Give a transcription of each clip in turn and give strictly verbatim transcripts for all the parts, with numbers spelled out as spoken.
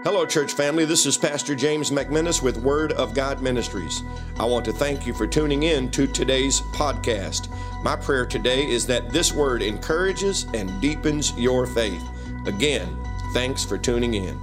Hello, church family. This is Pastor James McMinnis with Word of God Ministries. I want to thank you for tuning in to today's podcast. My prayer today is that this word encourages and deepens your faith. Again, thanks for tuning in.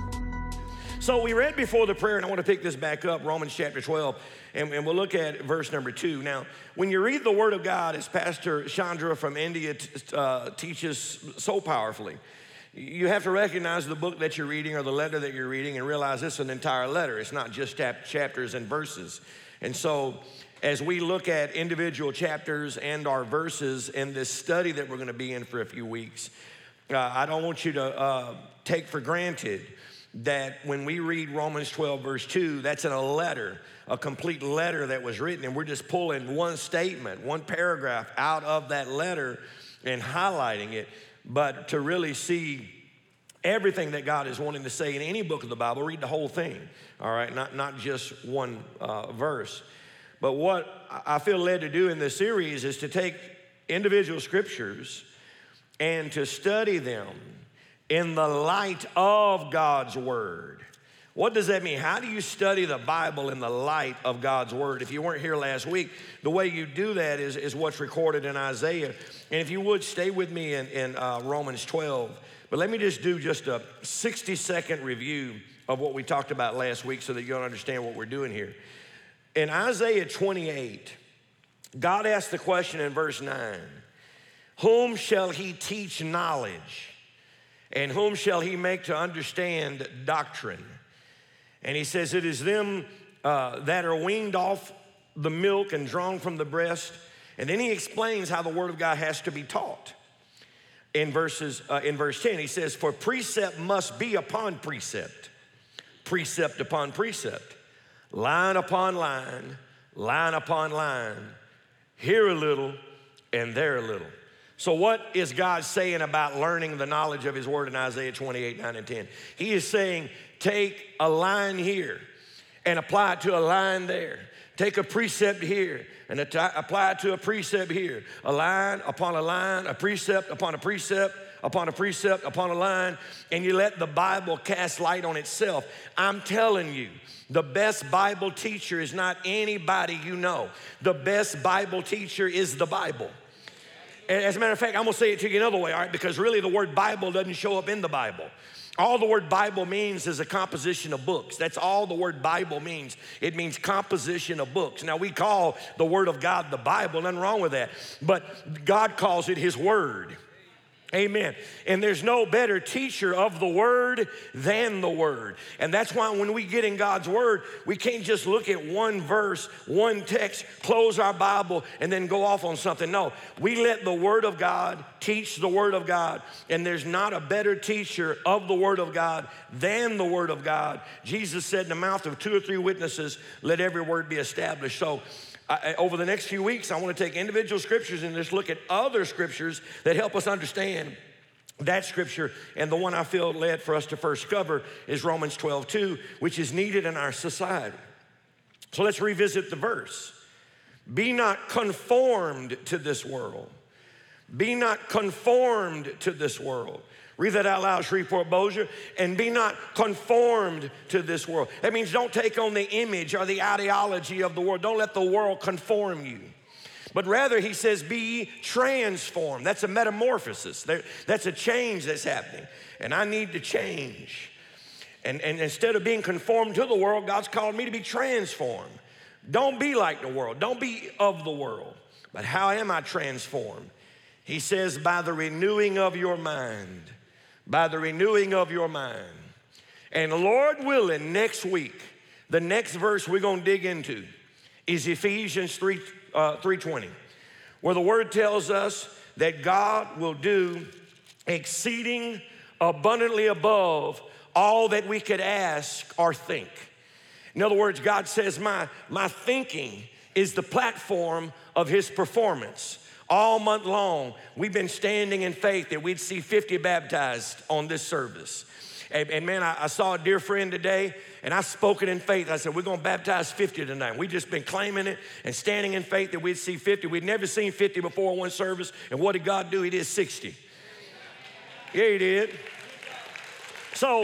So we read before the prayer, and I want to pick this back up, Romans chapter twelve, and, and we'll look at verse number two. Now, when you read the Word of God, as Pastor Chandra from India t- uh, teaches so powerfully, you have to recognize the book that you're reading or the letter that you're reading and realize it's an entire letter. It's not just chap- chapters and verses. And so as we look at individual chapters and our verses in this study that we're going to be in for a few weeks, uh, I don't want you to uh, take for granted that when we read Romans twelve verse two, that's in a letter, a complete letter that was written, and we're just pulling one statement, one paragraph out of that letter and highlighting it. But to really see everything that God is wanting to say in any book of the Bible, read the whole thing, all right? Not, not just one uh, verse. But what I feel led to do in this series is to take individual scriptures and to study them in the light of God's Word. What does that mean? How do you study the Bible in the light of God's Word? If you weren't here last week, the way you do that is, is what's recorded in Isaiah. And if you would, stay with me in, in uh, Romans twelve. But let me just do just a sixty-second review of what we talked about last week so that you'll understand what we're doing here. In Isaiah twenty-eight, God asked the question in verse nine, whom shall he teach knowledge? And whom shall he make to understand doctrine? And he says, it is them uh, that are weaned off the milk and drawn from the breast. And then he explains how the word of God has to be taught. In verses, uh, in verse ten, he says, for precept must be upon precept, precept upon precept, line upon line, line upon line, here a little and there a little. So what is God saying about learning the knowledge of his word in Isaiah twenty-eight, nine and ten? He is saying, take a line here and apply it to a line there. Take a precept here and apply it to a precept here. A line upon a line, a precept upon a precept, upon a precept, upon a line, and you let the Bible cast light on itself. I'm telling you, the best Bible teacher is not anybody you know. The best Bible teacher is the Bible. As a matter of fact, I'm gonna say it to you another way, all right? Because really the word Bible doesn't show up in the Bible. All the word Bible means is a composition of books. That's all the word Bible means. It means composition of books. Now we call the word of God the Bible, nothing wrong with that. But God calls it his word. Amen. And there's no better teacher of the word than the word. And that's why when we get in God's word, we can't just look at one verse, one text, close our Bible, and then go off on something. No, we let the word of God teach the word of God. And there's not a better teacher of the word of God than the word of God. Jesus said, in the mouth of two or three witnesses, let every word be established. So I, over the next few weeks, I want to take individual scriptures and just look at other scriptures that help us understand that scripture. And the one I feel led for us to first cover is Romans twelve two, which is needed in our society. So let's revisit the verse. Be not conformed to this world. Be not conformed to this world. Read that out loud, Shreveport Bossier. And be not conformed to this world. That means don't take on the image or the ideology of the world. Don't let the world conform you. But rather, he says, be transformed. That's a metamorphosis. That's a change that's happening. And I need to change. And, and instead of being conformed to the world, God's called me to be transformed. Don't be like the world. Don't be of the world. But how am I transformed? He says, by the renewing of your mind. By the renewing of your mind. And Lord willing, next week, the next verse we're going to dig into is Ephesians three, uh, three twenty, where the word tells us that God will do exceeding abundantly above all that we could ask or think. In other words, God says, my, my thinking is the platform of his performance. All month long, we've been standing in faith that we'd see fifty baptized on this service. And, and man, I, I saw a dear friend today, and I spoke it in faith. I said, we're gonna baptize fifty tonight. We've just been claiming it and standing in faith that we'd see fifty. We'd never seen fifty before in one service, and what did God do? He did sixty. Yeah, he did. So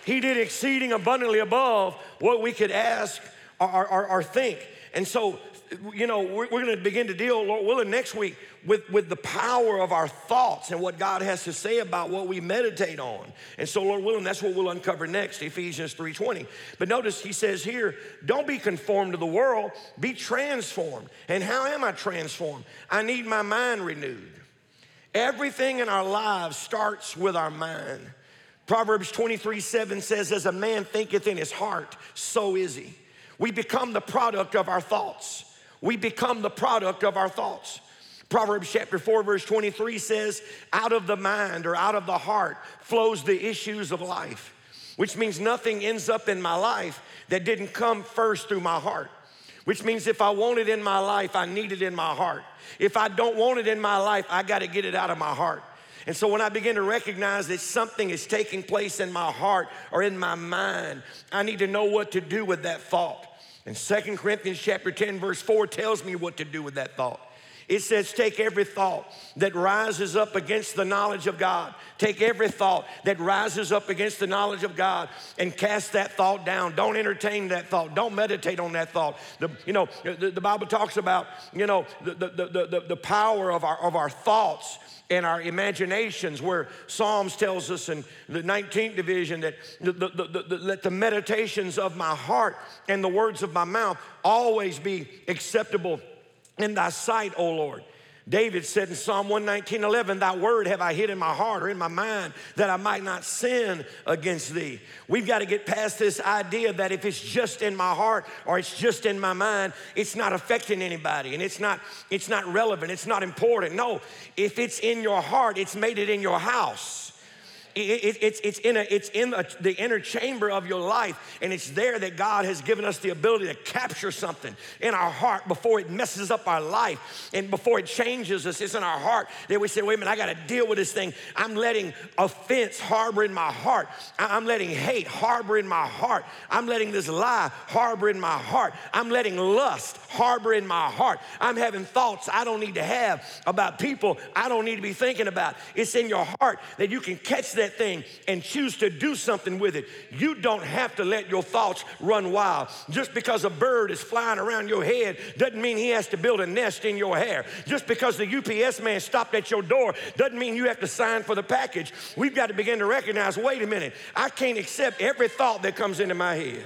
He did exceeding abundantly above what we could ask or, or, or think. And so, you know, we're, we're going to begin to deal, Lord willing, next week with, with the power of our thoughts and what God has to say about what we meditate on. And so, Lord willing, that's what we'll uncover next, Ephesians three twenty. But notice he says here, don't be conformed to the world, be transformed. And how am I transformed? I need my mind renewed. Everything in our lives starts with our mind. Proverbs twenty-three seven says, as a man thinketh in his heart, so is he. We become the product of our thoughts. We become the product of our thoughts. Proverbs chapter four, verse twenty-three says, out of the mind or out of the heart flows the issues of life, which means nothing ends up in my life that didn't come first through my heart, which means if I want it in my life, I need it in my heart. If I don't want it in my life, I got to get it out of my heart. And so when I begin to recognize that something is taking place in my heart or in my mind, I need to know what to do with that thought. And Second Corinthians chapter ten, verse four tells me what to do with that thought. It says, take every thought that rises up against the knowledge of God. Take every thought that rises up against the knowledge of God and cast that thought down. Don't entertain that thought. Don't meditate on that thought. The, you know, the, the Bible talks about, you know, the, the, the, the, the power of our, of our thoughts and our imaginations, where Psalms tells us in the nineteenth division that the, the, the, the, let the meditations of my heart and the words of my mouth always be acceptable in thy sight, O Lord. David said in Psalm one nineteen, eleven, thy word have I hid in my heart or in my mind that I might not sin against thee. We've got to get past this idea that if it's just in my heart or it's just in my mind, it's not affecting anybody and it's not, it's not relevant, it's not important. No, if it's in your heart, it's made it in your house. It, it, it's, it's in, a, it's in a, the inner chamber of your life, and it's there that God has given us the ability to capture something in our heart before it messes up our life and before it changes us. It's in our heart that we say, wait a minute, I got to deal with this thing. I'm letting offense harbor in my heart. I'm letting hate harbor in my heart. I'm letting this lie harbor in my heart. I'm letting lust harbor in my heart. I'm having thoughts I don't need to have about people I don't need to be thinking about. It's in your heart that you can catch that thing and choose to do something with it. You don't have to let your thoughts run wild. Just because a bird is flying around your head doesn't mean he has to build a nest in your hair. Just because the U P S man stopped at your door doesn't mean you have to sign for the package. We've got to begin to recognize, wait a minute, I can't accept every thought that comes into my head.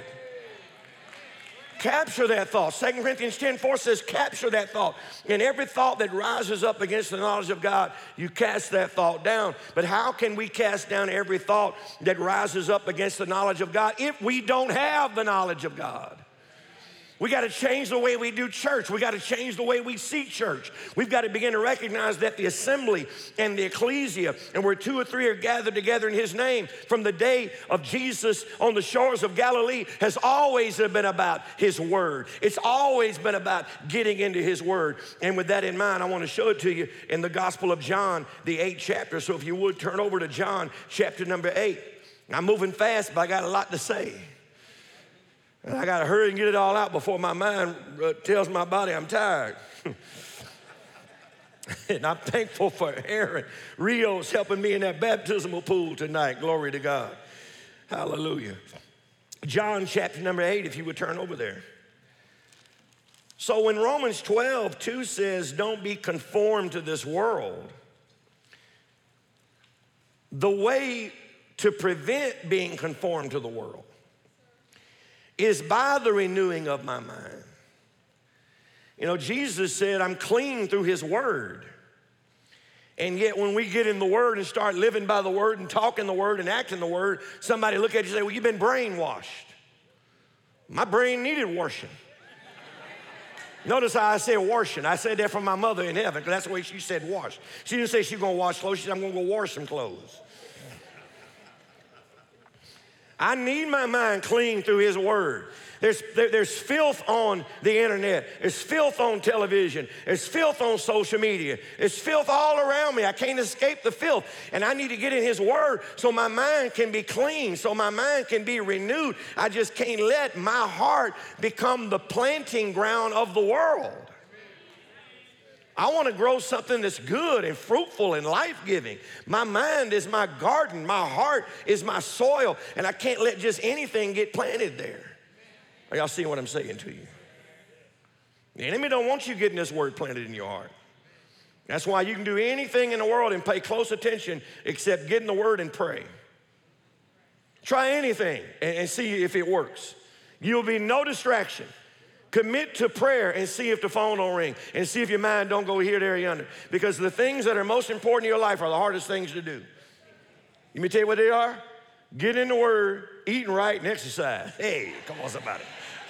Capture that thought. Second Corinthians ten four says, capture that thought. And every thought that rises up against the knowledge of God, you cast that thought down. But how can we cast down every thought that rises up against the knowledge of God if we don't have the knowledge of God? We got to change the way we do church. We got to change the way we see church. We've got to begin to recognize that the assembly and the ecclesia, and where two or three are gathered together in his name, from the day of Jesus on the shores of Galilee, has always been about his word. It's always been about getting into his word. And with that in mind, I want to show it to you in the Gospel of John, the eighth chapter. So if you would, turn over to John chapter number eight. I'm moving fast, but I got a lot to say. And I got to hurry and get it all out before my mind uh, tells my body I'm tired. And I'm thankful for Aaron Rios helping me in that baptismal pool tonight. Glory to God. Hallelujah. John chapter number eight, if you would turn over there. So when Romans twelve two says, don't be conformed to this world, the way to prevent being conformed to the world is by the renewing of my mind. You know, Jesus said, I'm clean through his word. And yet when we get in the word and start living by the word and talking the word and acting the word, somebody look at you and say, well, you've been brainwashed. My brain needed washing. Notice how I said washing. I said that from my mother in heaven, because that's the way she said wash. She didn't say she's going to wash clothes. She said, I'm going to go wash some clothes. I need my mind clean through his word. There's, there, there's filth on the internet. There's filth on television. There's filth on social media. There's filth all around me. I can't escape the filth. And I need to get in his word so my mind can be clean, so my mind can be renewed. I just can't let my heart become the planting ground of the world. I want to grow something that's good and fruitful and life-giving. My mind is my garden. My heart is my soil. And I can't let just anything get planted there. Are y'all seeing what I'm saying to you? The enemy don't want you getting this word planted in your heart. That's why you can do anything in the world and pay close attention except get in the word and pray. Try anything and, and see if it works. You'll be no distraction. Commit to prayer and see if the phone don't ring and see if your mind don't go here, there, yonder. Because the things that are most important in your life are the hardest things to do. Let me tell you what they are. Get in the word, eating right, and exercise. Hey, come on, somebody.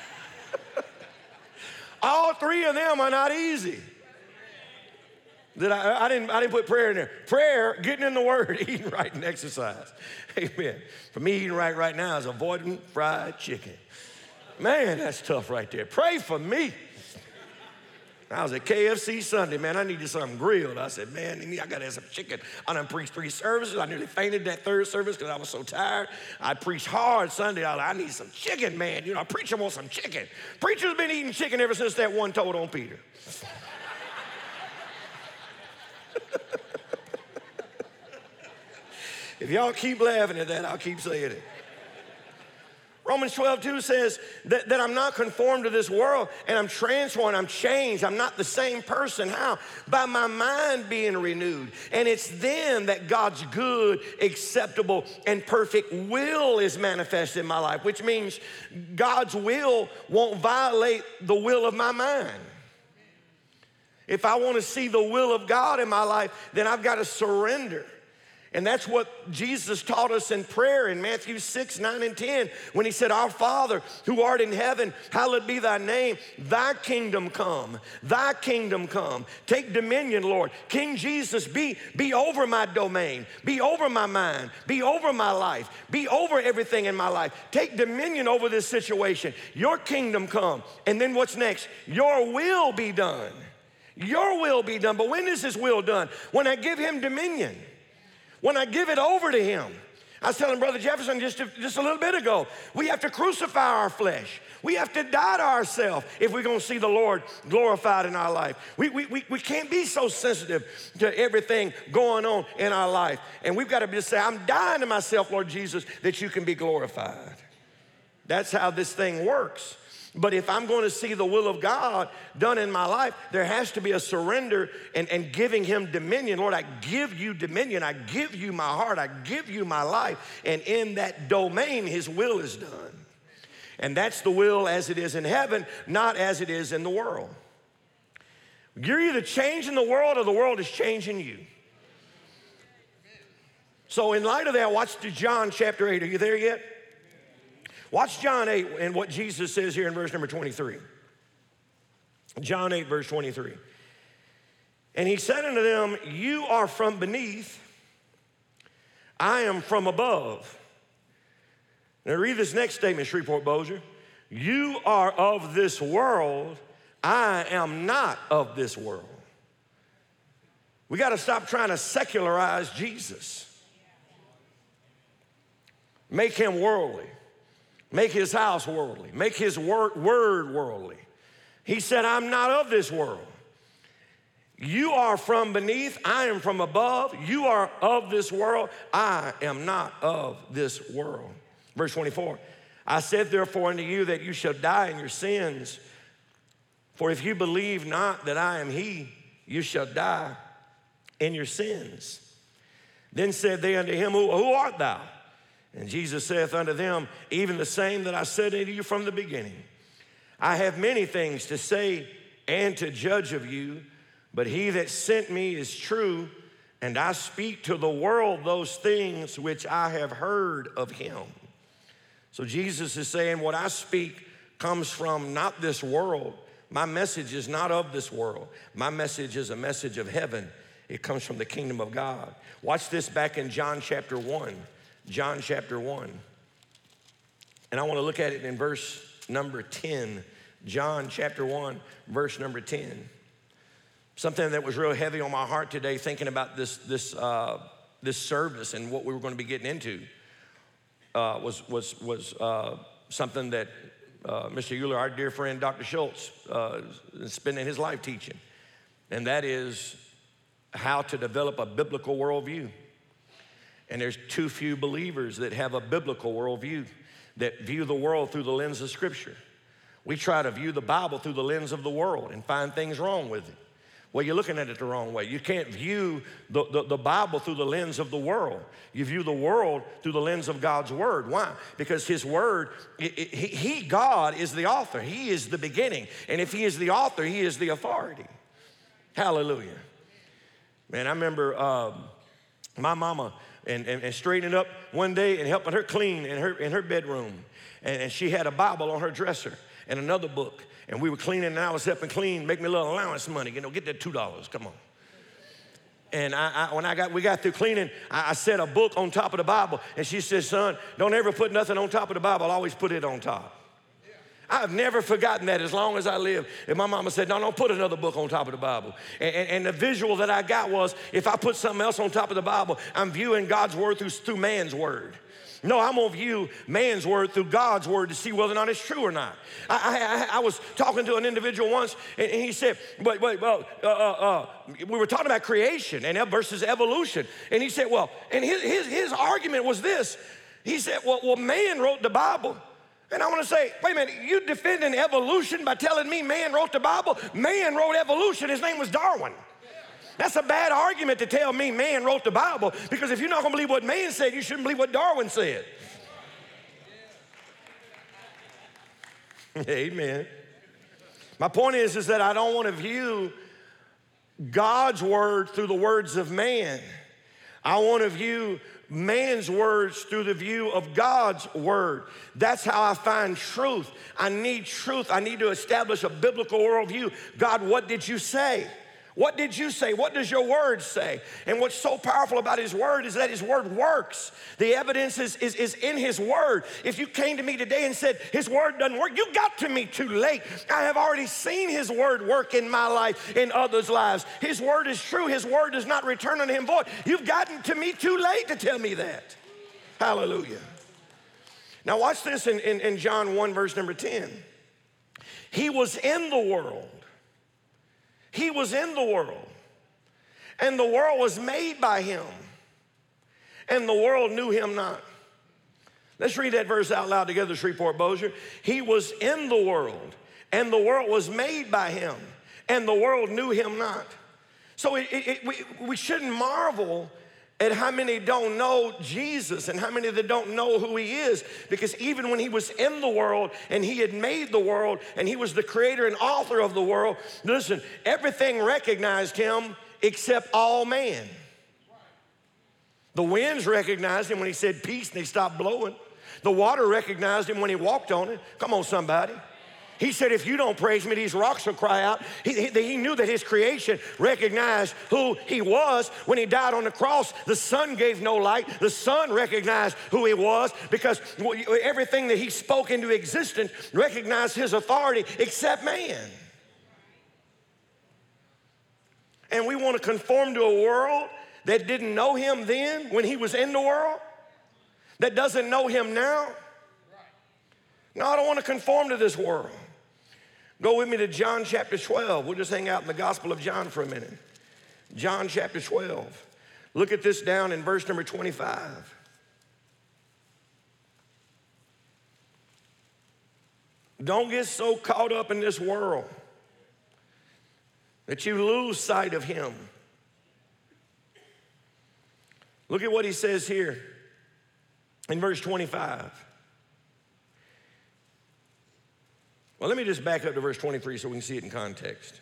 All three of them are not easy. That I, I, didn't, I didn't put prayer in there. Prayer, getting in the word, eating right, and exercise. Amen. For me, eating right right now is avoiding fried chicken. Man, that's tough right there. Pray for me. I was at K F C Sunday, man. I needed something grilled. I said, man, I got to have some chicken. I done preached three services. I nearly fainted that third service because I was so tired. I preached hard Sunday. I was like, I need some chicken, man. You know, preacher wants some chicken. Preacher's been eating chicken ever since that one told on Peter. If y'all keep laughing at that, I'll keep saying it. Romans twelve two says that, that I'm not conformed to this world and I'm transformed, I'm changed. I'm not the same person. How? By my mind being renewed. And it's then that God's good, acceptable, and perfect will is manifested in my life, which means God's will won't violate the will of my mind. If I want to see the will of God in my life, then I've got to surrender. And that's what Jesus taught us in prayer in Matthew six, nine, and ten, when he said, our Father who art in heaven, hallowed be thy name. Thy kingdom come, thy kingdom come. Take dominion, Lord. King Jesus, be, be over my domain, be over my mind, be over my life, be over everything in my life. Take dominion over this situation. Your kingdom come. And then what's next? Your will be done. Your will be done. But when is his will done? When I give him dominion. When I give it over to him. I was telling Brother Jefferson just a, just a little bit ago, we have to crucify our flesh. We have to die to ourselves if we're going to see the Lord glorified in our life. We, we, we, we can't be so sensitive to everything going on in our life. And we've got to just say, I'm dying to myself, Lord Jesus, that you can be glorified. That's how this thing works. But if I'm going to see the will of God done in my life, there has to be a surrender and, and giving him dominion. Lord, I give you dominion. I give you my heart. I give you my life. And in that domain, his will is done. And that's the will as it is in heaven, not as it is in the world. You're either changing the world or the world is changing you. So in light of that, watch John chapter eight. Are you there yet? Watch John eight and what Jesus says here in verse number twenty-three. John eight, verse twenty-three. And he said unto them, you are from beneath, I am from above. Now read this next statement, Shreveport-Bossier. You are of this world, I am not of this world. We got to stop trying to secularize Jesus. Make him worldly. Make his house worldly. Make his word, word worldly. He said, I'm not of this world. You are from beneath, I am from above. You are of this world, I am not of this world. Verse twenty-four, I said therefore unto you that you shall die in your sins. For if you believe not that I am he, you shall die in your sins. Then said they unto him, who, who art thou? And Jesus saith unto them, even the same that I said unto you from the beginning. I have many things to say and to judge of you, but he that sent me is true, and I speak to the world those things which I have heard of him. So Jesus is saying what I speak comes from not this world. My message is not of this world. My message is a message of heaven. It comes from the kingdom of God. Watch this back in John chapter one. John chapter one. And I want to look at it in verse number ten. John chapter one, verse number ten. Something that was real heavy on my heart today, thinking about this, this, uh, this service and what we were going to be getting into, uh, was, was, was uh, something that uh, Mister Euler, our dear friend, Doctor Schultz, uh, is spending his life teaching. and that is how to develop a biblical worldview. And there's too few believers that have a biblical worldview, that view the world through the lens of Scripture. We try to view the Bible through the lens of the world and find things wrong with it. Well, you're looking at it the wrong way. You can't view the, the, the Bible through the lens of the world. You view the world through the lens of God's Word. Why? Because His Word, it, it, he, he, God, is the author. He is the beginning. And if He is the author, He is the authority. Hallelujah. Man, I remember uh, my mama and, and, and straightening up one day and helping her clean in her, in her bedroom. And, and she had a Bible on her dresser and another book. And we were cleaning, and I was helping clean, make me a little allowance money. You know, get that two dollars, come on. And I, I, when I got, we got through cleaning, I, I set a book on top of the Bible. And she said, son, don't ever put nothing on top of the Bible. Always put it on top. I've never forgotten that as long as I live. And my mama said, no, don't put another book on top of the Bible. And, and, and the visual that I got was, if I put something else on top of the Bible, I'm viewing God's word through, through man's word. No, I'm gonna view man's word through God's word to see whether or not it's true or not. I, I, I was talking to an individual once, and, and he said, "Wait, wait, well, uh, uh, uh, we were talking about creation and versus evolution." And he said, "Well," and his his, his argument was this. He said, "Well, well, man wrote the Bible." And I want to say, wait a minute, you defending evolution by telling me man wrote the Bible? Man wrote evolution. His name was Darwin. That's a bad argument to tell me man wrote the Bible, because if you're not going to believe what man said, you shouldn't believe what Darwin said. Amen. My point is, is that I don't want to view God's word through the words of man. I want to view man's words through the view of God's word. That's how I find truth. I need truth. I need to establish a biblical worldview. God, what did you say? What did you say? What does your word say? And what's so powerful about his word is that his word works. The evidence is, is, is in his word. If you came to me today and said his word doesn't work, you got to me too late. I have already seen his word work in my life, in others' lives. His word is true. His word does not return unto him void. You've gotten to me too late to tell me that. Hallelujah. Now watch this in, in, in John one, verse number ten. He was in the world. He was in the world, and the world was made by him, and the world knew him not. Let's read that verse out loud together, Shreveport Bossier. He was in the world, and the world was made by him, and the world knew him not. So it, it, it, we, we shouldn't marvel at how many don't know Jesus and how many that don't know who he is, because even when he was in the world and he had made the world and he was the creator and author of the world, listen, everything recognized him except all man. The winds recognized him when he said peace and they stopped blowing. The water recognized him when he walked on it. Come on, somebody. He said, if you don't praise me, these rocks will cry out. He, he, he knew that his creation recognized who he was. When he died on the cross, the sun gave no light. The sun recognized who he was, because everything that he spoke into existence recognized his authority except man. And we want to conform to a world that didn't know him then when he was in the world, that doesn't know him now. No, I don't want to conform to this world. Go with me to John chapter twelve. We'll just hang out in the Gospel of John for a minute. John chapter twelve. Look at this down in verse number twenty-five. Don't get so caught up in this world that you lose sight of him. Look at what he says here in verse twenty-five. Well, let me just back up to verse twenty-three so we can see it in context.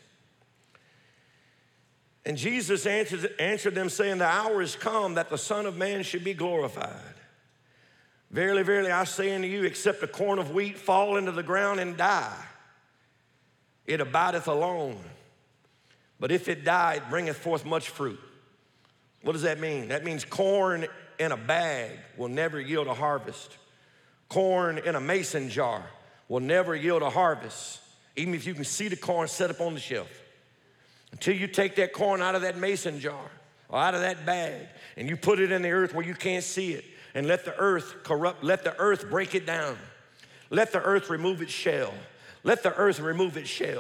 And Jesus answered, answered them, saying, the hour is come that the Son of Man should be glorified. Verily, verily, I say unto you, except a corn of wheat fall into the ground and die, it abideth alone. But if it die, it bringeth forth much fruit. What does that mean? That means corn in a bag will never yield a harvest. Corn in a mason jar will never yield a harvest, even if you can see the corn set up on the shelf. Until you take that corn out of that mason jar or out of that bag and you put it in the earth where you can't see it, and let the earth corrupt, let the earth break it down. Let the earth remove its shell. Let the earth remove its shell.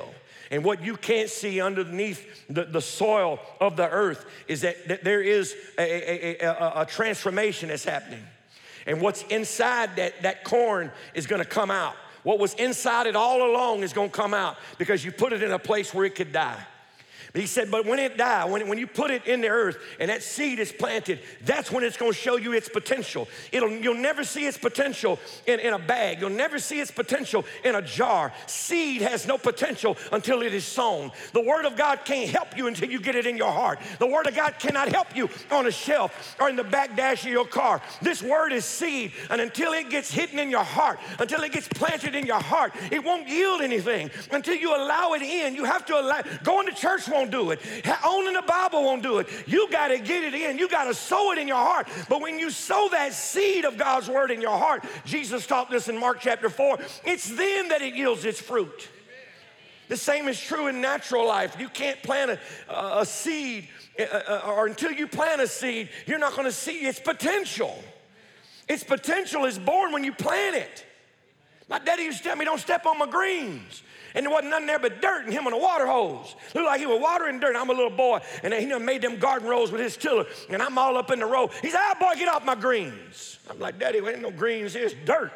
And what you can't see underneath the, the soil of the earth is that, that there is a, a, a, a, a transformation that's happening. And what's inside that, that corn is gonna come out. What was inside it all along is gonna come out because you put it in a place where it could die. He said, but when it dies, when, when you put it in the earth and that seed is planted, that's when it's gonna show you its potential. It'll, you'll never see its potential in, in a bag. You'll never see its potential in a jar. Seed has no potential until it is sown. The Word of God can't help you until you get it in your heart. The Word of God cannot help you on a shelf or in the back dash of your car. This Word is seed, and until it gets hidden in your heart, until it gets planted in your heart, it won't yield anything. Until you allow it in, you have to allow, going to church won't do it. Owning the Bible won't do it. You got to get it in. You got to sow it in your heart. But when you sow that seed of God's word in your heart, Jesus taught this in Mark chapter four, it's then that it yields its fruit. The same is true in natural life. You can't plant a, a seed, uh, or until you plant a seed, you're not going to see its potential. Its potential is born when you plant it. My daddy used to tell me, don't step on my greens. And there wasn't nothing there but dirt and him on a water hose. Looked like he was watering dirt. I'm a little boy, and he done made them garden rows with his tiller, and I'm all up in the row. He said, ah, boy, get off my greens. I'm like, Daddy, there ain't no greens here, it's dirt.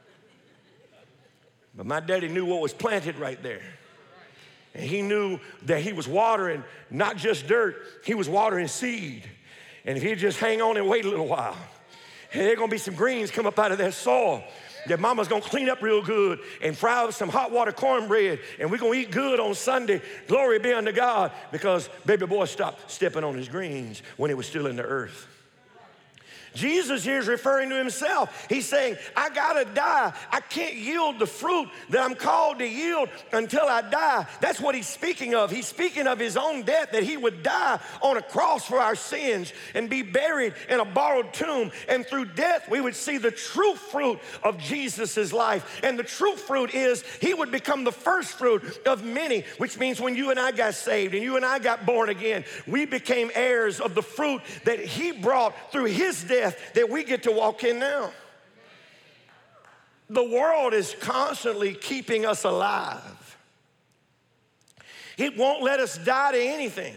But my daddy knew what was planted right there. And he knew that he was watering not just dirt, he was watering seed. And if he'd just hang on and wait a little while, and there are gonna be some greens come up out of that soil. That mama's gonna clean up real good and fry up some hot water cornbread, and we're gonna eat good on Sunday. Glory be unto God, because baby boy stopped stepping on his greens when it was still in the earth. Jesus here is referring to himself. He's saying, I gotta die. I can't yield the fruit that I'm called to yield until I die. That's what he's speaking of. He's speaking of his own death, that he would die on a cross for our sins and be buried in a borrowed tomb. And through death, we would see the true fruit of Jesus's life. And the true fruit is he would become the first fruit of many, which means when you and I got saved and you and I got born again, we became heirs of the fruit that he brought through his death that we get to walk in now. The world is constantly keeping us alive. It won't let us die to anything.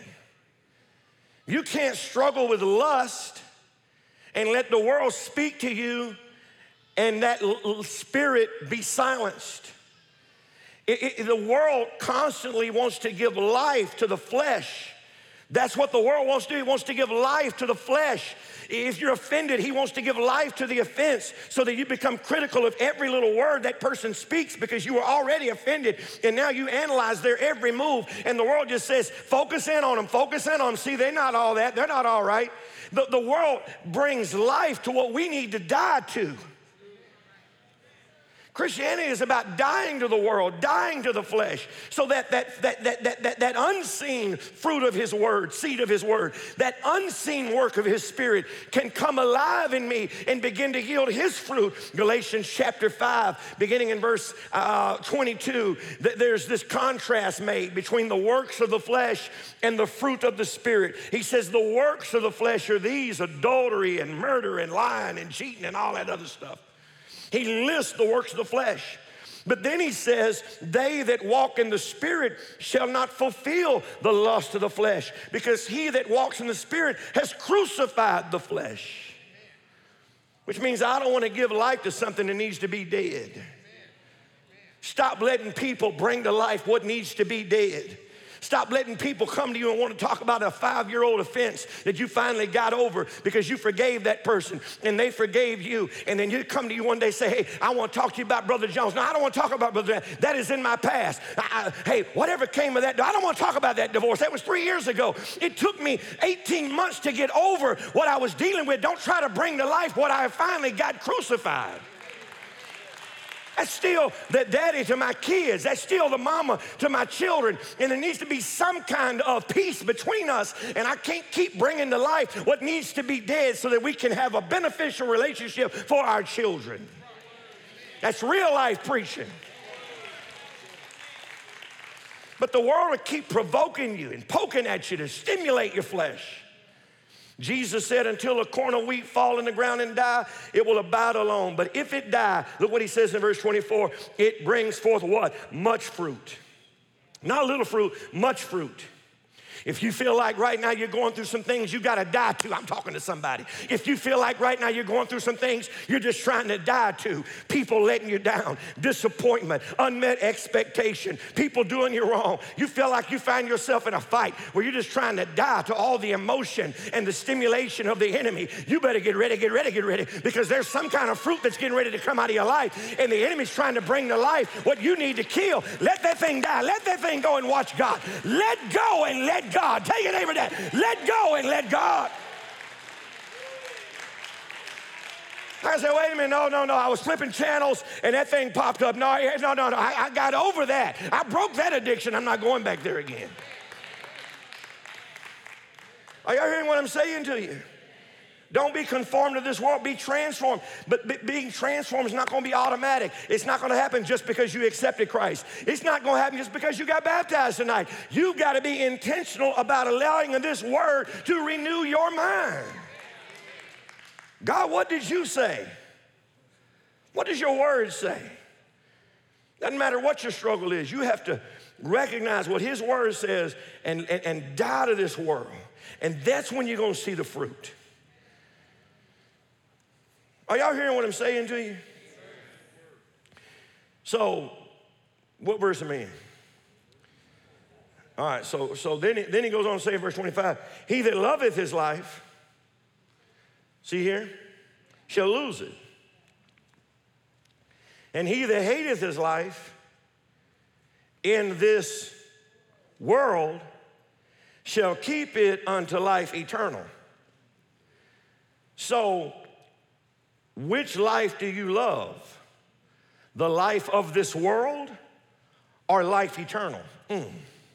You can't struggle with lust and let the world speak to you and that l- spirit be silenced. It, it, the world constantly wants to give life to the flesh. That's what the world wants to do. It wants to give life to the flesh. If you're offended, he wants to give life to the offense so that you become critical of every little word that person speaks because you were already offended, and now you analyze their every move, and the world just says, focus in on them, focus in on them. See, they're not all that. They're not all right. The, the world brings life to what we need to die to. Christianity is about dying to the world, dying to the flesh, so that that, that, that, that, that that unseen fruit of his word, seed of his word, that unseen work of his spirit can come alive in me and begin to yield his fruit. Galatians chapter five, beginning in verse uh, twenty-two, th- there's this contrast made between the works of the flesh and the fruit of the spirit. He says the works of the flesh are these: adultery and murder and lying and cheating and all that other stuff. He lists the works of the flesh. But then he says, they that walk in the Spirit shall not fulfill the lust of the flesh, because he that walks in the Spirit has crucified the flesh. Which means I don't want to give life to something that needs to be dead. Stop letting people bring to life what needs to be dead. Stop letting people come to you and want to talk about a five-year-old offense that you finally got over because you forgave that person and they forgave you. And then you come to you one day and say, hey, I want to talk to you about Brother Jones. No, I don't want to talk about Brother Jones. That is in my past. I, I, hey, whatever came of that, I don't want to talk about that divorce. That was three years ago. It took me eighteen months to get over what I was dealing with. Don't try to bring to life what I finally got crucified. That's still the daddy to my kids. That's still the mama to my children. And there needs to be some kind of peace between us. And I can't keep bringing to life what needs to be dead so that we can have a beneficial relationship for our children. That's real life preaching. But the world will keep provoking you and poking at you to stimulate your flesh. Jesus said, until a corn of wheat fall in the ground and die, it will abide alone. But if it die, look what he says in verse twenty-four, it brings forth what? Much fruit. Not a little fruit, much fruit. If you feel like right now you're going through some things you got to die to, I'm talking to somebody. If you feel like right now you're going through some things you're just trying to die to, people letting you down, disappointment, unmet expectation, people doing you wrong, you feel like you find yourself in a fight where you're just trying to die to all the emotion and the stimulation of the enemy, you better get ready, get ready, get ready, because there's some kind of fruit that's getting ready to come out of your life, and the enemy's trying to bring to life what you need to kill. Let that thing die. Let that thing go and watch God. Let go and let God. Tell your neighbor that. Let go and let God. I said, wait a minute, no, no, no. I was flipping channels and that thing popped up. No, no, no, no. I, I got over that. I broke that addiction. I'm not going back there again. Are y'all hearing what I'm saying to you? Don't be conformed to this world, be transformed. But be, being transformed is not going to be automatic. It's not going to happen just because you accepted Christ. It's not going to happen just because you got baptized tonight. You've got to be intentional about allowing this word to renew your mind. God, what did you say? What does your word say? Doesn't matter what your struggle is. You have to recognize what his word says and, and, and die to this world. And that's when you're going to see the fruit. Are y'all hearing what I'm saying to you? So, what verse am I in? All right, so, so then, he, then he goes on to say in verse twenty-five, he that loveth his life, see here, shall lose it. And he that hateth his life in this world shall keep it unto life eternal. So, which life do you love? The life of this world or life eternal? Mm.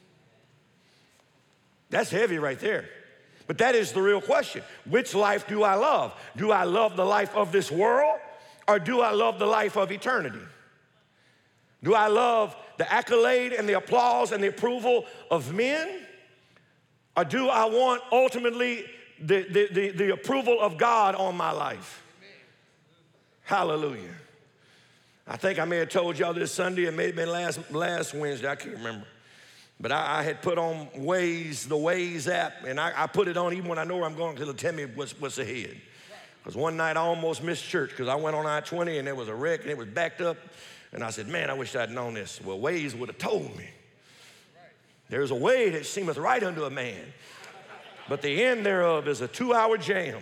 That's heavy right there. But that is the real question. Which life do I love? Do I love the life of this world or do I love the life of eternity? Do I love the accolade and the applause and the approval of men? Or do I want ultimately the, the, the, the approval of God on my life? Hallelujah. I think I may have told y'all this Sunday, it may have been last, last Wednesday, I can't remember. But I, I had put on Waze, the Waze app, and I, I put it on even when I know where I'm going because it'll tell me what's, what's ahead. Because one night I almost missed church because I went on I twenty and there was a wreck and it was backed up. And I said, man, I wish I'd known this. Well, Waze would have told me. There's a way that seemeth right unto a man, but the end thereof is a two-hour jam.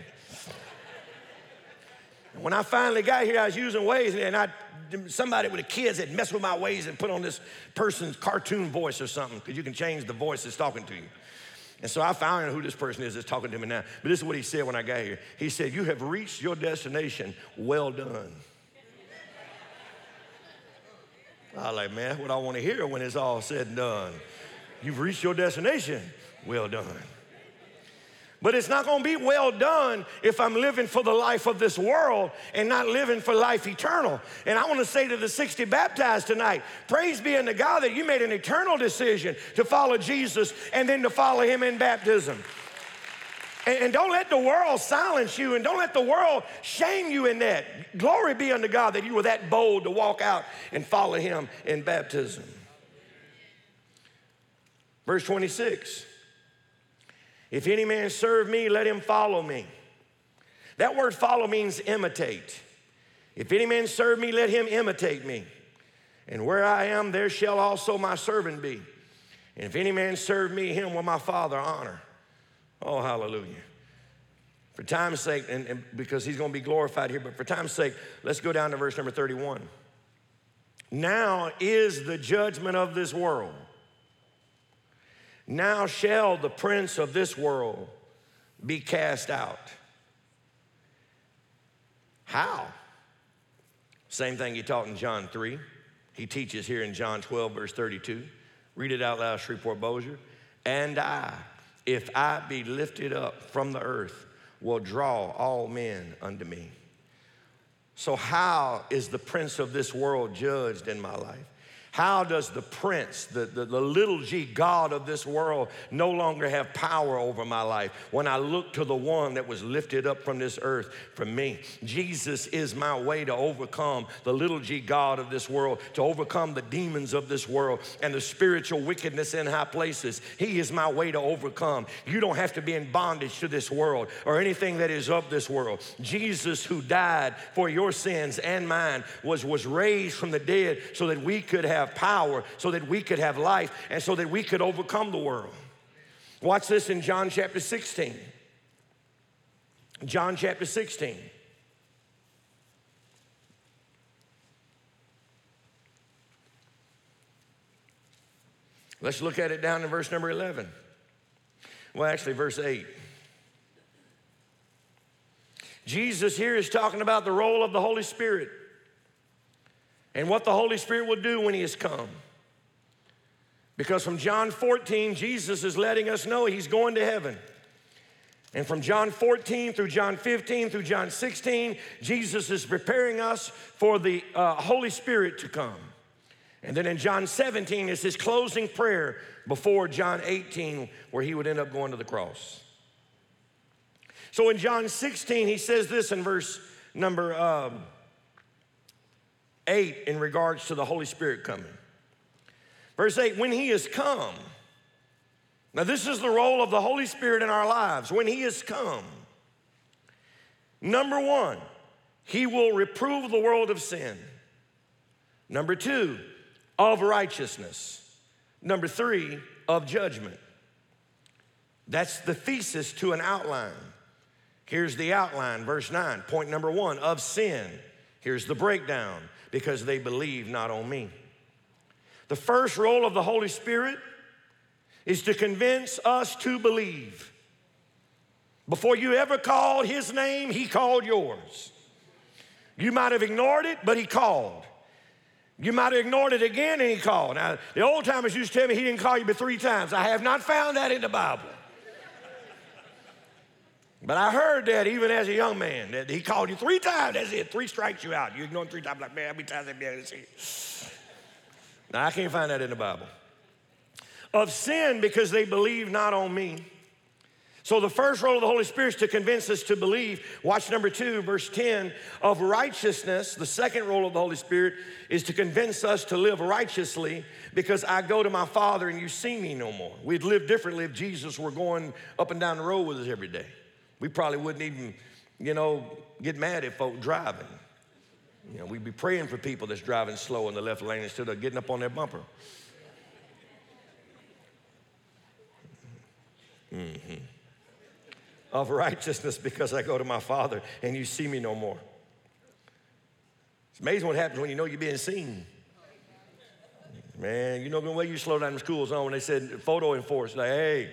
When I finally got here, I was using Waze, and I, somebody with the kids had messed with my Waze and put on this person's cartoon voice or something, because you can change the voice that's talking to you. And so I found out who this person is that's talking to me now. But this is what he said when I got here. He said, you have reached your destination. Well done. I was like, man, that's what I want to hear when it's all said and done. You've reached your destination. Well done. But it's not going to be well done if I'm living for the life of this world and not living for life eternal. And I want to say to the sixty baptized tonight, praise be unto God that you made an eternal decision to follow Jesus and then to follow him in baptism. And, and don't let the world silence you, and don't let the world shame you in that. Glory be unto God that you were that bold to walk out and follow him in baptism. Verse twenty-six. If any man serve me, let him follow me. That word follow means imitate. If any man serve me, let him imitate me. And where I am, there shall also my servant be. And if any man serve me, him will my Father honor. Oh, hallelujah. For time's sake, and, and because he's going to be glorified here, but for time's sake, let's go down to verse number thirty-one. Now is the judgment of this world. Now shall the prince of this world be cast out. How? Same thing he taught in John three. He teaches here in John twelve, verse thirty-two. Read it out loud, Shreveport Bossier. And I, if I be lifted up from the earth, will draw all men unto me. So how is the prince of this world judged in my life? How does the prince, the, the, the little g God of this world, no longer have power over my life when I look to the one that was lifted up from this earth for me? Jesus is my way to overcome the little g God of this world, to overcome the demons of this world and the spiritual wickedness in high places. He is my way to overcome. You don't have to be in bondage to this world or anything that is of this world. Jesus, who died for your sins and mine, was, was raised from the dead so that we could have power, so that we could have life, and so that we could overcome the world. Watch this in John chapter sixteen. John chapter sixteen. Let's look at it down in verse number eleven. Well, actually, verse eight. Jesus here is talking about the role of the Holy Spirit and what the Holy Spirit will do when he has come. Because from John fourteen, Jesus is letting us know he's going to heaven. And from John fourteen through John fifteen through John sixteen, Jesus is preparing us for the uh, Holy Spirit to come. And then in John seventeen is his closing prayer before John eighteen, where he would end up going to the cross. So in John sixteen, he says this in verse number um, eight in regards to the Holy Spirit coming. Verse eight, when he has come. Now this is the role of the Holy Spirit in our lives. When he has come, number one, he will reprove the world of sin. Number two, of righteousness. Number three, of judgment. That's the thesis to an outline. Here's the outline, verse nine. Point number one, of sin. Here's the breakdown. Because they believe not on me. The first role of the Holy Spirit is to convince us to believe. Before you ever called his name, he called yours. You might have ignored it, but he called. You might have ignored it again, and he called. Now, the old timers used to tell me he didn't call you but three times. I have not found that in the Bible. But I heard that even as a young man, that he called you three times. That's it. Three strikes you out. You ignore him three times. Like, man, how many times have you ever seen? Now, I can't find that in the Bible. Of sin, because they believe not on me. So the first role of the Holy Spirit is to convince us to believe. Watch number two, verse ten. Of righteousness, the second role of the Holy Spirit is to convince us to live righteously, because I go to my Father and you see me no more. We'd live differently if Jesus were going up and down the road with us every day. We probably wouldn't even, you know, get mad at folk driving. You know, we'd be praying for people that's driving slow in the left lane instead of getting up on their bumper. Mm-hmm. Of righteousness, because I go to my Father and you see me no more. It's amazing what happens when you know you're being seen. Man, you know the way you slow down the school zone when they said photo enforced, like, hey.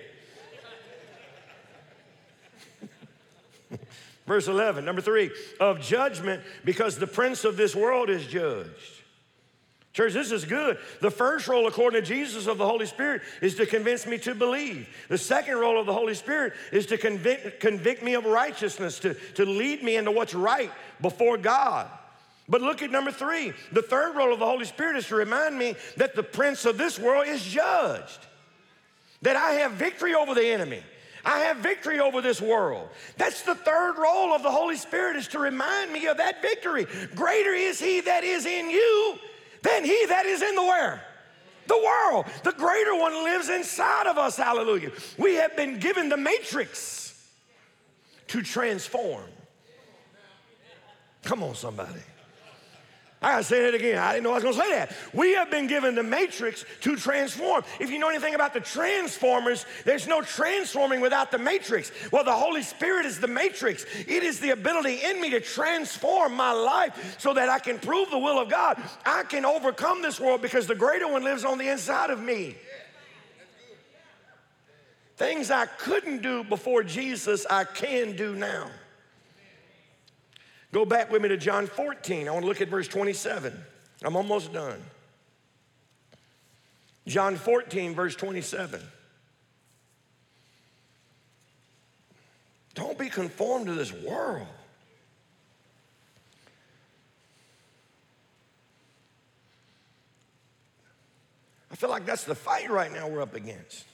Verse eleven, number three, of judgment, because the prince of this world is judged. Church, this is good. The first role, according to Jesus, of the Holy Spirit is to convince me to believe. The second role of the Holy Spirit is to convict, convict me of righteousness, to, to lead me into what's right before God. But look at number three. The third role of the Holy Spirit is to remind me that the prince of this world is judged, that I have victory over the enemy. I have victory over this world. That's the third role of the Holy Spirit, is to remind me of that victory. Greater is he that is in you than he that is in the where? The world. The greater one lives inside of us, hallelujah. We have been given the matrix to transform. Come on, somebody. I gotta say that again. I didn't know I was gonna say that. We have been given the matrix to transform. If you know anything about the Transformers, there's no transforming without the matrix. Well, the Holy Spirit is the matrix. It is the ability in me to transform my life so that I can prove the will of God. I can overcome this world because the greater one lives on the inside of me. Things I couldn't do before Jesus, I can do now. Go back with me to John fourteen. I want to look at verse twenty-seven. I'm almost done. John fourteen, verse twenty-seven. Don't be conformed to this world. feel like that's the fight right now we're up against.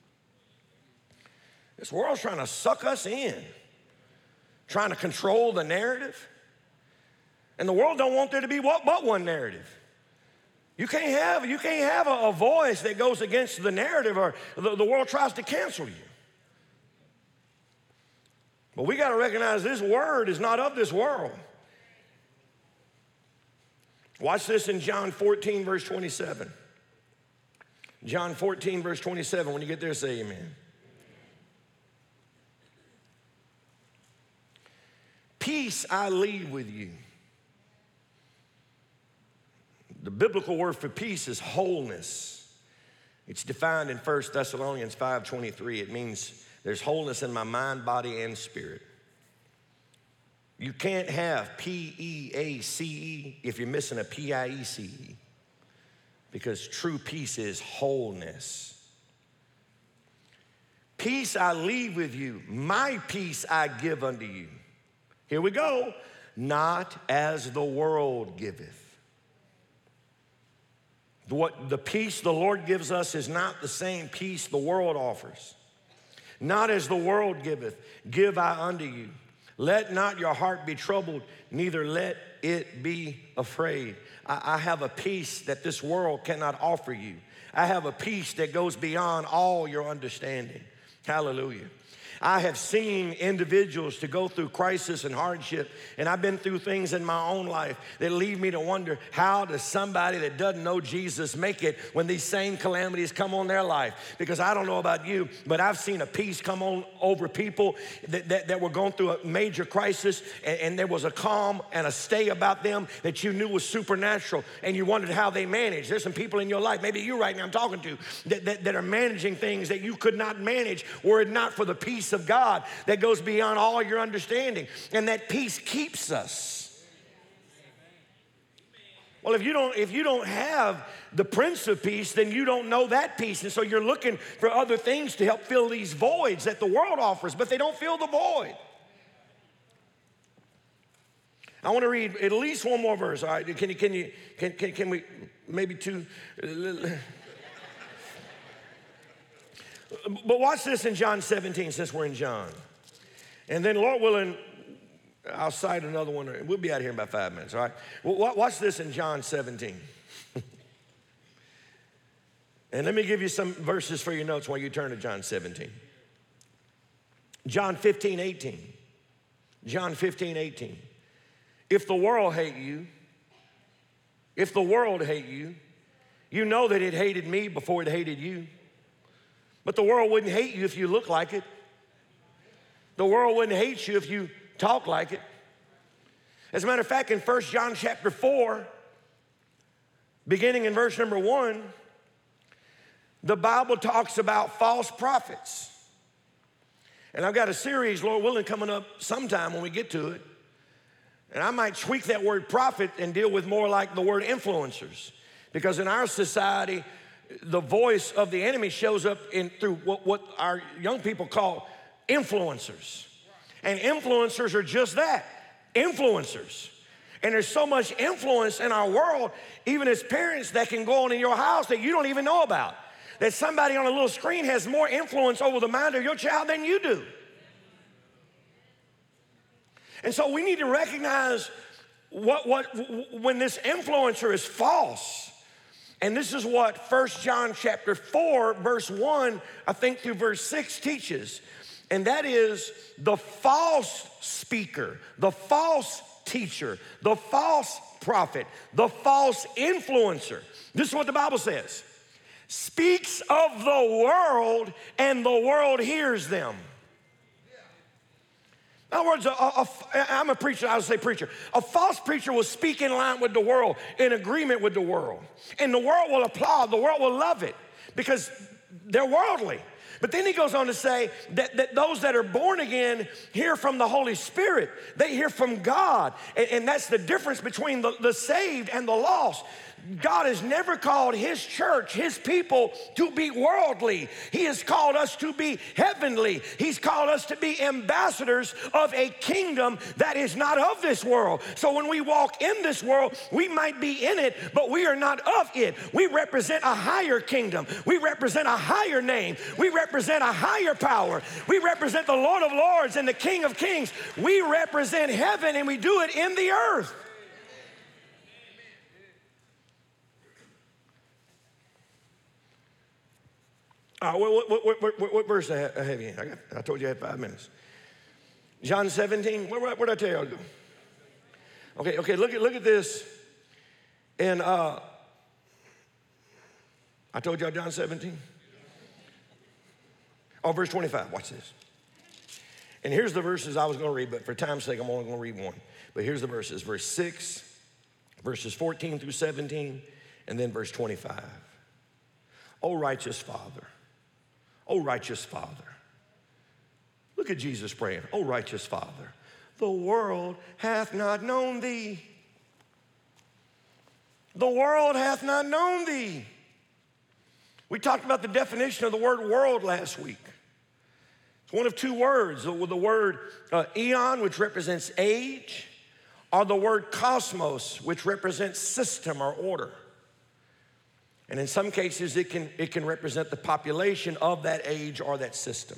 This world's trying to suck us in, trying to control the narrative. And the world don't want there to be what but one narrative. You can't have, you can't have a, a voice that goes against the narrative, or the, the world tries to cancel you. But we got to recognize this word is not of this world. Watch this in John fourteen, verse twenty-seven. John fourteen, verse twenty-seven. When you get there, say amen. Peace I leave with you. The biblical word for peace is wholeness. It's defined in First Thessalonians five twenty-three. It means there's wholeness in my mind, body, and spirit. You can't have P E A C E if you're missing a P I E C E, because true peace is wholeness. Peace I leave with you, my peace I give unto you. Here we go. Not as the world giveth. What the peace the Lord gives us is not the same peace the world offers. Not as the world giveth, give I unto you. Let not your heart be troubled, neither let it be afraid. I, I have a peace that this world cannot offer you. I have a peace that goes beyond all your understanding. Hallelujah. I have seen individuals to go through crisis and hardship, and I've been through things in my own life that lead me to wonder, how does somebody that doesn't know Jesus make it when these same calamities come on their life? Because I don't know about you, but I've seen a peace come on over people that, that, that were going through a major crisis, and, and there was a calm and a stay about them that you knew was supernatural, and you wondered how they managed. There's some people in your life, maybe you right now I'm talking to, that, that, that are managing things that you could not manage were it not for the peace of God that goes beyond all your understanding. And that peace keeps us. Well, if you don't, if you don't have the Prince of Peace, then you don't know that peace. And so you're looking for other things to help fill these voids that the world offers, but they don't fill the void. I want to read at least one more verse. All right, can you, can you, can, can, can we, maybe two? But watch this in John seventeen, since we're in John. And then, Lord willing, I'll cite another one. We'll be out here in about five minutes, all right? Well, watch this in John seventeen. And let me give you some verses for your notes while you turn to John seventeen. John fifteen, eighteen. John fifteen, eighteen. If the world hate you, if the world hate you, you know that it hated me before it hated you. But the world wouldn't hate you if you look like it. The world wouldn't hate you if you talk like it. As a matter of fact, in First John chapter four, beginning in verse number one, the Bible talks about false prophets. And I've got a series, Lord willing, coming up sometime when we get to it. And I might tweak that word prophet and deal with more like the word influencers. Because in our society, the voice of the enemy shows up in through what, what our young people call influencers. And influencers are just that, influencers. And there's so much influence in our world, even as parents, that can go on in your house that you don't even know about. That somebody on a little screen has more influence over the mind of your child than you do. And so we need to recognize what, what when this influencer is false. And this is what First John chapter four, verse one, I think through verse six teaches. And that is the false speaker, the false teacher, the false prophet, the false influencer. This is what the Bible says. Speaks of the world, and the world hears them. In other words, a, a, a, I'm a preacher, I would say preacher. A false preacher will speak in line with the world, in agreement with the world. And the world will applaud, the world will love it because they're worldly. But then he goes on to say that, that those that are born again hear from the Holy Spirit. They hear from God. And, and that's the difference between the, the saved and the lost. God has never called his church, his people, to be worldly. He has called us to be heavenly. He's called us to be ambassadors of a kingdom that is not of this world. So when we walk in this world, we might be in it, but we are not of it. We represent a higher kingdom. We represent a higher name. We represent a higher power. We represent the Lord of Lords and the King of Kings. We represent heaven, and we do it in the earth. Uh, what, what, what, what, what verse I have, I have you in? I, got, I told you I had five minutes. John seventeen. Where, where, where did I tell you I would go? Okay, okay. Look at look at this. And uh, I told y'all John seventeen. Oh, verse twenty-five. Watch this. And here's the verses I was going to read, but for time's sake, I'm only going to read one. But here's the verses: verse six, verses fourteen through seventeen, and then verse twenty-five. O righteous Father. Oh, righteous Father. Look at Jesus praying. Oh, righteous Father, the world hath not known thee. The world hath not known thee. We talked about the definition of the word world last week. It's one of two words, the word uh, eon, which represents age, or the word cosmos, which represents system or order. And in some cases, it can, it can represent the population of that age or that system.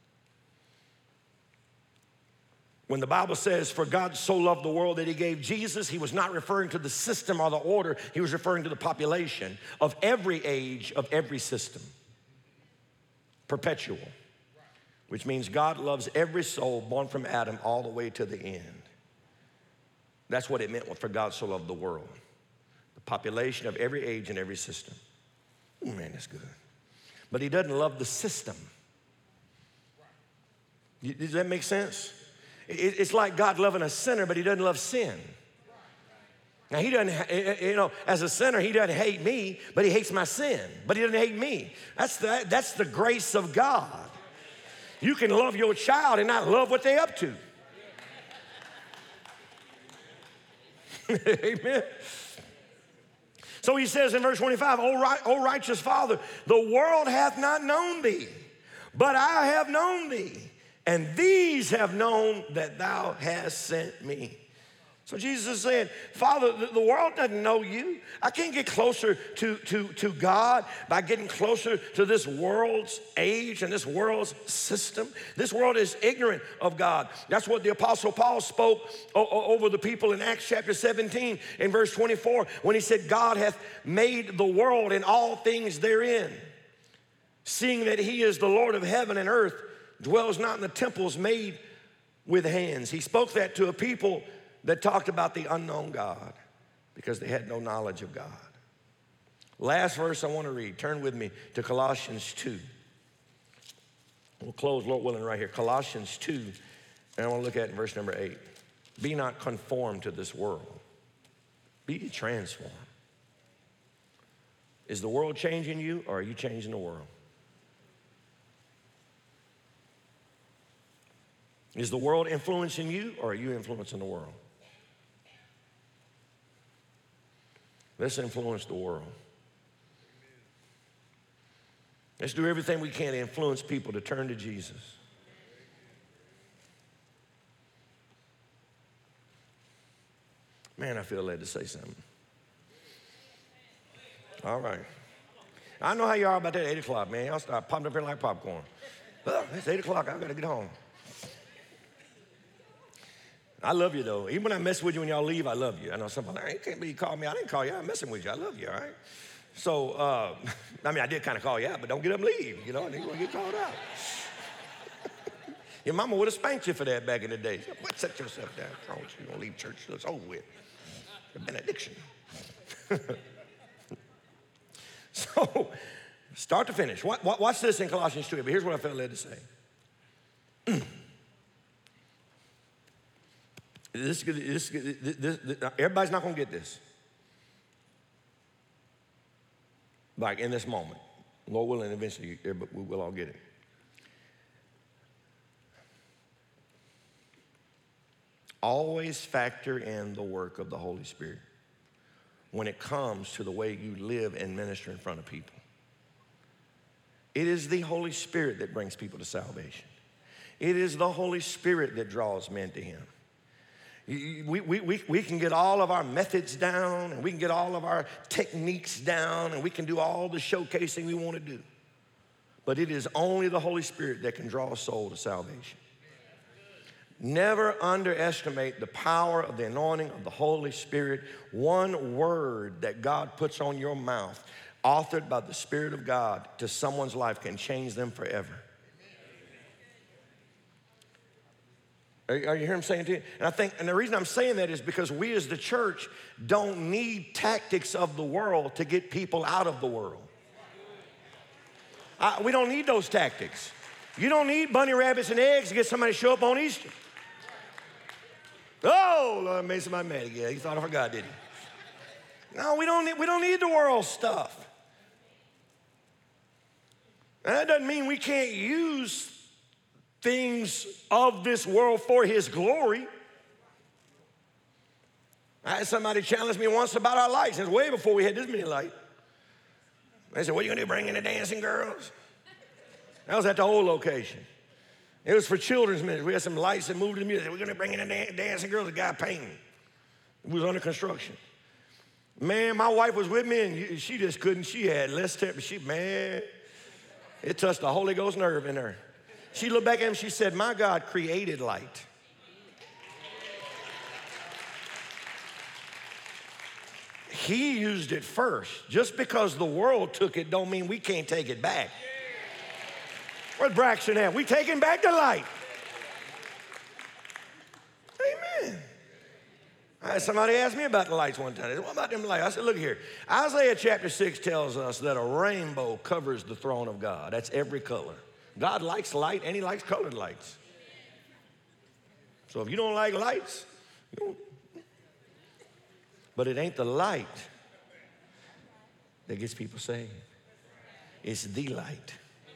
When the Bible says, for God so loved the world that he gave Jesus, he was not referring to the system or the order. He was referring to the population of every age, of every system. Perpetual, which means God loves every soul born from Adam all the way to the end. That's what it meant for God so loved the world. Population of every age and every system. Oh, man, that's good. But he doesn't love the system. Does that make sense? It's like God loving a sinner, but he doesn't love sin. Now, he doesn't, you know, as a sinner, he doesn't hate me, but he hates my sin. But he doesn't hate me. That's the, that's the grace of God. You can love your child and not love what they're up to. Amen. So he says in verse twenty-five, O, right, O righteous Father, the world hath not known thee, but I have known thee, and these have known that thou hast sent me. So Jesus is saying, Father, the, the world doesn't know you. I can't get closer to, to, to God by getting closer to this world's age and this world's system. This world is ignorant of God. That's what the Apostle Paul spoke o- over the people in Acts chapter seventeen in verse twenty-four when he said, God hath made the world and all things therein, seeing that he is the Lord of heaven and earth, dwells not in the temples made with hands. He spoke that to a people that talked about the unknown God because they had no knowledge of God. Last verse I want to read. Turn with me to Colossians two. We'll close, Lord willing, right here. Colossians two, and I want to look at it in verse number eight. Be not conformed to this world. Be transformed. Is the world changing you, or are you changing the world? Is the world influencing you, or are you influencing the world? Let's influence the world. Let's do everything we can to influence people to turn to Jesus. Man, I feel led to say something. All right. I know how you are about that eight o'clock, man. Y'all start popping up here like popcorn. Oh, it's eight o'clock. I got to get home. I love you, though. Even when I mess with you when y'all leave, I love you. I know somebody, I can't believe you called me. I didn't call you. I'm messing with you. I love you, all right? So, uh, I mean, I did kind of call you out, but don't get up and leave. You know, I didn't want to get called out. Your mama would have spanked you for that back in the day. What, set yourself down. Oh, you're going to leave church. It's over with. A benediction. So, start to finish. Watch this in Colossians two, but here's what I felt led to say. This, this, this, this, this, everybody's not going to get this. Like in this moment. Lord willing, eventually we will all get it. always factor in the work of the Holy Spirit when it comes to the way you live and minister in front of people. It is the Holy Spirit that brings people to salvation. It is the Holy Spirit that draws men to him. We, we, we, we can get all of our methods down, and we can get all of our techniques down, and we can do all the showcasing we want to do. But it is only the Holy Spirit that can draw a soul to salvation. Never underestimate the power of the anointing of the Holy Spirit. One word that God puts on your mouth, authored by the Spirit of God to someone's life, can change them forever. Are you, are you hearing me saying to you? And I think, and the reason I'm saying that is because we as the church don't need tactics of the world to get people out of the world. I, we don't need those tactics. You don't need bunny rabbits and eggs to get somebody to show up on Easter. Oh, Lord, I made somebody mad again. He thought I forgot, didn't he? No, we don't need, we don't need the world stuff. And that doesn't mean we can't use things of this world for his glory. I had somebody challenge me once about our lights. It was way before we had this many lights. They said, what are you going to do, bring in the dancing girls? That was at the old location. It was for children's ministry. We had some lights that moved the music. We're going to bring in the dan- dancing girls. The guy painting. It was under construction. Man, my wife was with me, and she just couldn't. She had less temper. She, man, it touched the Holy Ghost nerve in her. She looked back at him, she said, my God created light. He used it first. Just because the world took it don't mean we can't take it back. Where's Braxton at? We taking back the light. Amen. I had somebody ask me about the lights one time. They said, what about them lights? I said, look here. Isaiah chapter six tells us that a rainbow covers the throne of God. That's every color. God likes light, and he likes colored lights. So if you don't like lights, you don't. But it ain't the light that gets people saved. It's the light.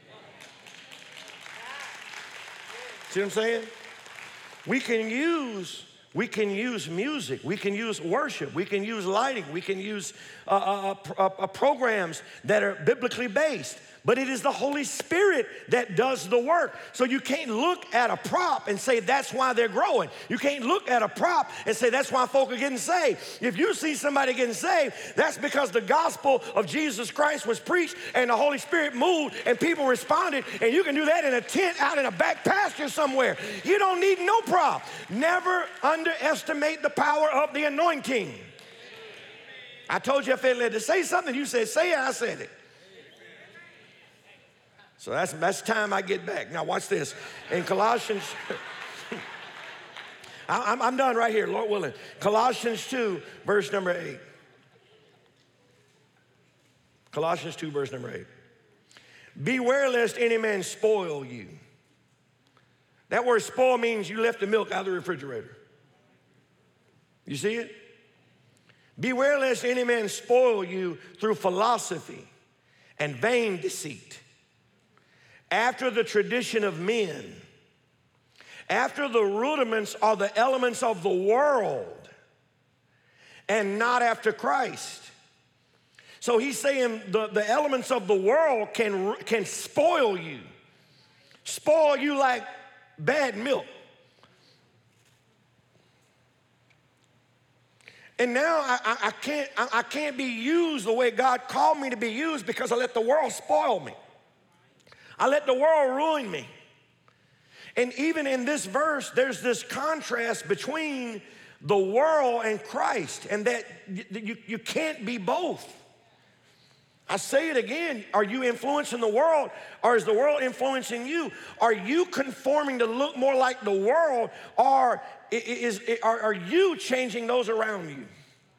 See what I'm saying? We can use, we can use music, we can use worship, we can use lighting, we can use uh, uh, uh, programs that are biblically based. But it is the Holy Spirit that does the work. So you can't look at a prop and say that's why they're growing. You can't look at a prop and say that's why folk are getting saved. If you see somebody getting saved, that's because the gospel of Jesus Christ was preached and the Holy Spirit moved and people responded, and you can do that in a tent out in a back pasture somewhere. You don't need no prop. Never underestimate the power of the anointing. I told you I felt led to say something. You said, say it, I said it. So that's, that's time I get back. Now watch this. In Colossians, I, I'm, I'm done right here, Lord willing. Colossians two, verse number eight. Colossians two, verse number eight. Beware lest any man spoil you. That word spoil means you left the milk out of the refrigerator. You see it? Beware lest any man spoil you through philosophy and vain deceit, after the tradition of men, after the rudiments or the elements of the world, and not after Christ. So he's saying the, the elements of the world can, can spoil you, spoil you like bad milk. And now I, I, I, can't, I, I can't be used the way God called me to be used because I let the world spoil me. I let the world ruin me. And even in this verse, there's this contrast between the world and Christ, and that you, you can't be both. I say it again, are you influencing the world, or is the world influencing you? Are you conforming to look more like the world, or is, is, are, are you changing those around you?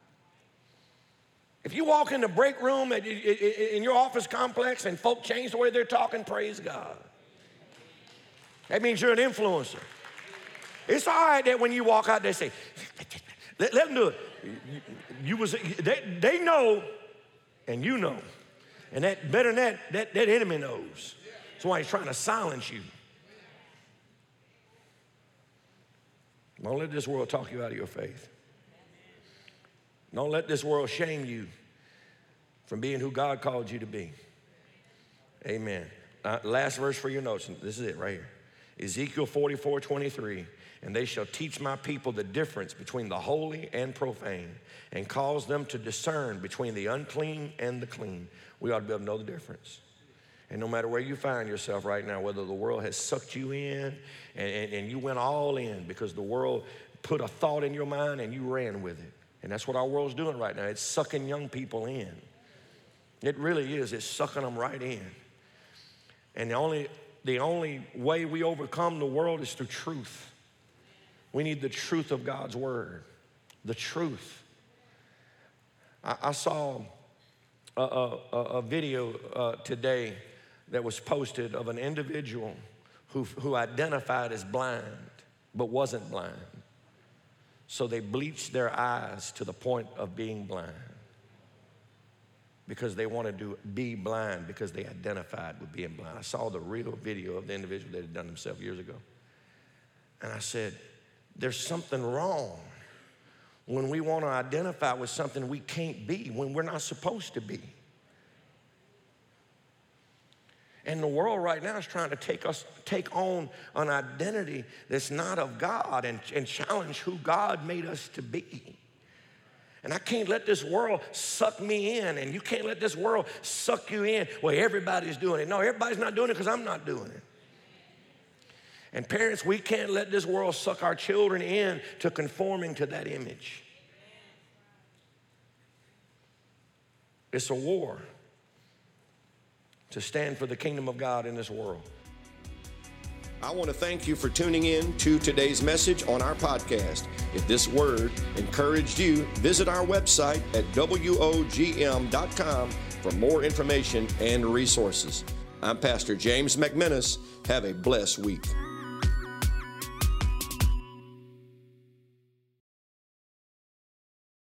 If you walk in the break room at, in your office complex and folk change the way they're talking, praise God. That means you're an influencer. It's all right that when you walk out, they say, let, let them do it. You, you was, they, they know, and you know. And that better than that, that, that enemy knows. That's why he's trying to silence you. Don't let this world talk you out of your faith. Don't let this world shame you from being who God called you to be. Amen. Uh, last verse for your notes, and this is it right here. Ezekiel forty-four twenty-three, and they shall teach my people the difference between the holy and profane, and cause them to discern between the unclean and the clean. We ought to be able to know the difference. And no matter where you find yourself right now, whether the world has sucked you in and, and, and you went all in because the world put a thought in your mind and you ran with it. And that's what our world's doing right now. It's sucking young people in. It really is. It's sucking them right in. And the only, the only way we overcome the world is through truth. We need the truth of God's word. The truth. I, I saw a, a, a video uh, today that was posted of an individual who, who identified as blind but wasn't blind. So they bleached their eyes to the point of being blind because they wanted to be blind because they identified with being blind. I saw the real video of the individual that had done himself years ago. And I said, there's something wrong when we want to identify with something we can't be, when we're not supposed to be. And the world right now is trying to take us, take on an identity that's not of God and, and challenge who God made us to be. And I can't let this world suck me in, and you can't let this world suck you in. Well, everybody's doing it. No, everybody's not doing it because I'm not doing it. And parents, we can't let this world suck our children in to conforming to that image. It's a war to stand for the kingdom of God in this world. I want to thank you for tuning in to today's message on our podcast. If this word encouraged you, visit our website at W O G M dot com for more information and resources. I'm Pastor James McMinnis. Have a blessed week.